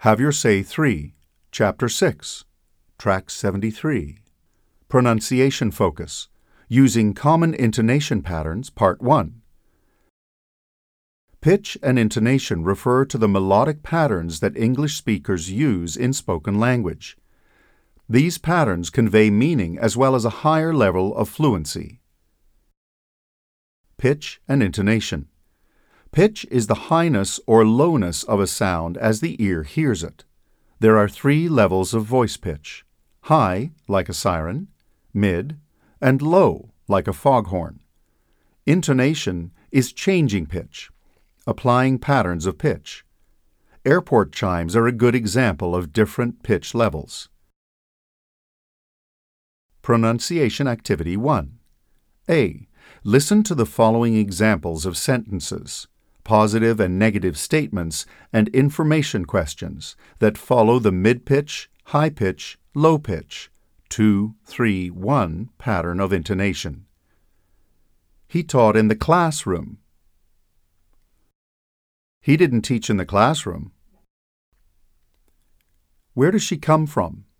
Have Your Say 3, Chapter 6, Track 73. Pronunciation Focus, Using Common Intonation Patterns, Part 1. Pitch and intonation refer to the melodic patterns that English speakers use in spoken language. These patterns convey meaning as well as a higher level of fluency. Pitch and intonation. Pitch is the highness or lowness of a sound as the ear hears it. There are 3 levels of voice pitch: high, like a siren; mid; and low, like a foghorn. Intonation is changing pitch, applying patterns of pitch. Airport chimes are a good example of different pitch levels. Pronunciation Activity 1. A. Listen to the following examples of sentences, positive and negative statements, and information questions that follow the mid-pitch, high-pitch, low-pitch, 2-3-1 pattern of intonation. He taught in the classroom. He didn't teach in the classroom. Where does she come from?